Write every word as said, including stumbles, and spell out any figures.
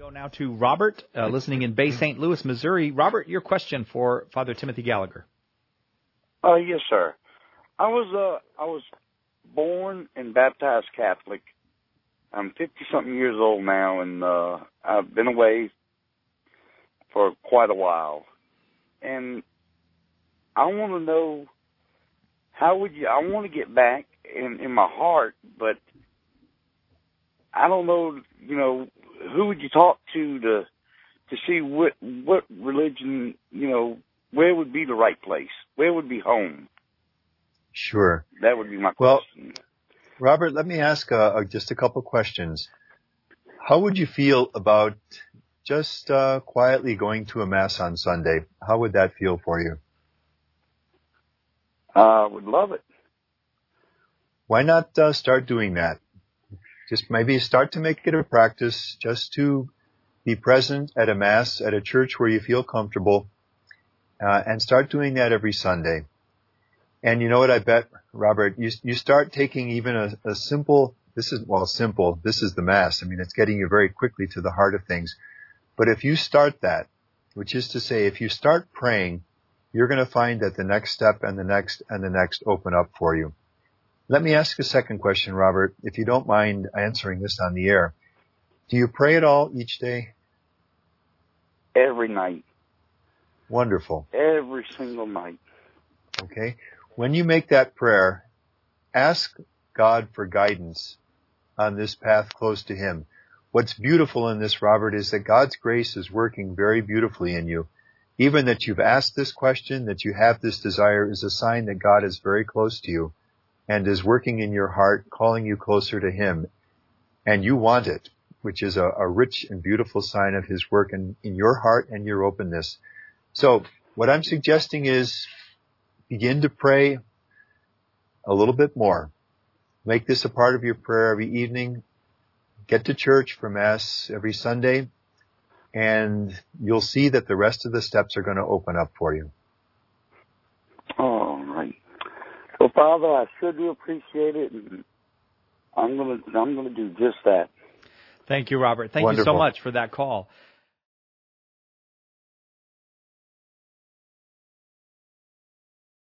go now to Robert, uh, listening in Bay Saint Louis, Missouri. Robert, your question for Father Timothy Gallagher. Uh, yes, sir. I was uh, I was born and baptized Catholic. I'm fifty-something years old now, and uh, I've been away for quite a while. And I want to know, how would you, I want to get back in, in my heart, but I don't know, you know, who would you talk to to to see what what religion, you know, where would be the right place? Where would be home? Sure. That would be my well, question. Robert, let me ask uh, just a couple questions. How would you feel about just uh, quietly going to a Mass on Sunday? How would that feel for you? I uh, would love it. Why not uh, start doing that? Just maybe start to make it a practice just to be present at a Mass, at a church where you feel comfortable, uh, and start doing that every Sunday. And you know what I bet, Robert, you, you start taking even a, a simple, this is, well, simple, this is the Mass. I mean, it's getting you very quickly to the heart of things. But if you start that, which is to say, if you start praying, you're going to find that the next step and the next and the next open up for you. Let me ask a second question, Robert, if you don't mind answering this on the air. Do you pray at all each day? Every night. Wonderful. Every single night. Okay. When you make that prayer, ask God for guidance on this path close to Him. What's beautiful in this, Robert, is that God's grace is working very beautifully in you. Even that you've asked this question, that you have this desire, is a sign that God is very close to you and is working in your heart, calling you closer to Him. And you want it, which is a, a rich and beautiful sign of His work in, in your heart and your openness. So what I'm suggesting is begin to pray a little bit more. Make this a part of your prayer every evening. Get to church for Mass every Sunday, and you'll see that the rest of the steps are going to open up for you. All right. Well, Father, I sure do appreciate it, and I'm going to I'm going to do just that. Thank you, Robert. Thank Wonderful. you so much for that call.